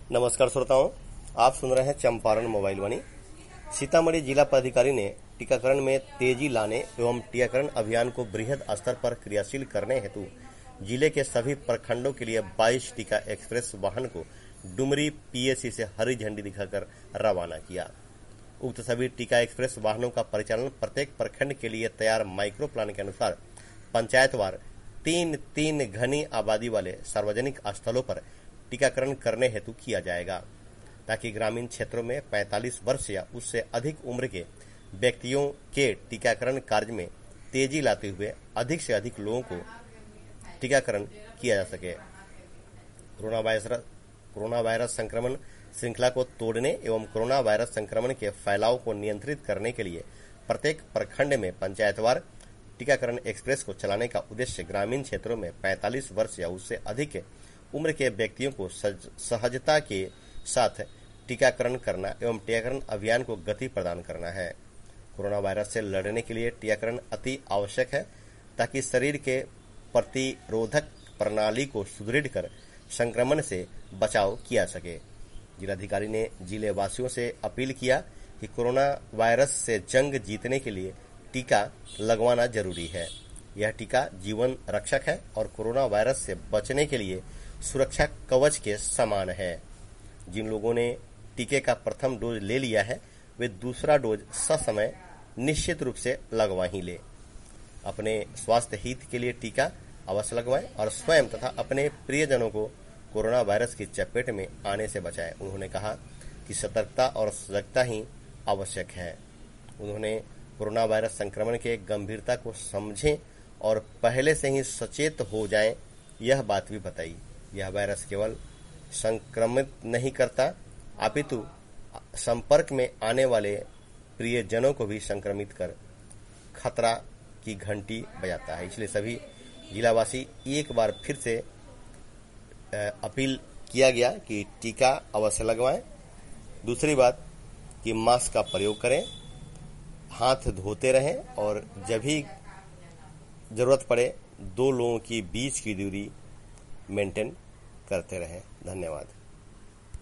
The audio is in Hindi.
नमस्कार श्रोताओं, आप सुन रहे हैं चंपारण मोबाइल वाणी। सीतामढ़ी जिला पदाधिकारी ने टीकाकरण में तेजी लाने एवं टीकाकरण अभियान को बृहद स्तर पर क्रियाशील करने हेतु जिले के सभी प्रखंडों के लिए 22 टीका एक्सप्रेस वाहन को डुमरी पीएसी से हरी झंडी दिखाकर रवाना किया। उक्त सभी टीका एक्सप्रेस वाहनों का परिचालन प्रत्येक प्रखंड के लिए तैयार माइक्रो प्लान के अनुसार पंचायतवार 3 घनी आबादी वाले सार्वजनिक स्थलों पर टीकाकरण करने हेतु किया जाएगा, ताकि ग्रामीण क्षेत्रों में 45 वर्ष या उससे अधिक उम्र के व्यक्तियों के टीकाकरण कार्य में तेजी लाते हुए अधिक से अधिक लोगों को टीकाकरण किया जा सके। कोरोना वायरस संक्रमण श्रृंखला को तोड़ने एवं कोरोना वायरस संक्रमण के फैलाव को नियंत्रित करने के लिए प्रत्येक प्रखंड में पंचायतवार टीकाकरण एक्सप्रेस को चलाने का उद्देश्य ग्रामीण क्षेत्रों में 45 वर्ष या उससे अधिक उम्र के व्यक्तियों को सहजता के साथ टीकाकरण करना एवं टीकाकरण अभियान को गति प्रदान करना है। कोरोना वायरस से लड़ने के लिए टीकाकरण अति आवश्यक है, ताकि शरीर के प्रतिरोधक प्रणाली को सुदृढ़ कर संक्रमण से बचाव किया सके। जिलाधिकारी ने जिले वासियों से अपील किया कि कोरोना वायरस से जंग जीतने के लिए टीका लगवाना जरूरी है। यह टीका जीवन रक्षक है और कोरोना वायरस से बचने के लिए सुरक्षा कवच के समान है। जिन लोगों ने टीके का प्रथम डोज ले लिया है, वे दूसरा डोज ससमय निश्चित रूप से लगवा ही ले। अपने स्वास्थ्य हित के लिए टीका अवश्य लगवाएं और स्वयं तथा अपने प्रियजनों को कोरोना वायरस की चपेट में आने से बचाएं। उन्होंने कहा कि सतर्कता और सजगता ही आवश्यक है। उन्होंने कोरोना वायरस संक्रमण के गंभीरता को समझें और पहले से ही सचेत हो जाएं, यह बात भी बताई। यह वायरस केवल संक्रमित नहीं करता, अपितु संपर्क में आने वाले प्रियजनों को भी संक्रमित कर खतरा की घंटी बजाता है। इसलिए सभी जिलावासी एक बार फिर से अपील किया गया कि टीका अवश्य लगवाएं। दूसरी बात कि मास्क का प्रयोग करें, हाथ धोते रहें और जब भी जरूरत पड़े 2 लोगों की बीच की दूरी मेंटेन करते रहें। धन्यवाद।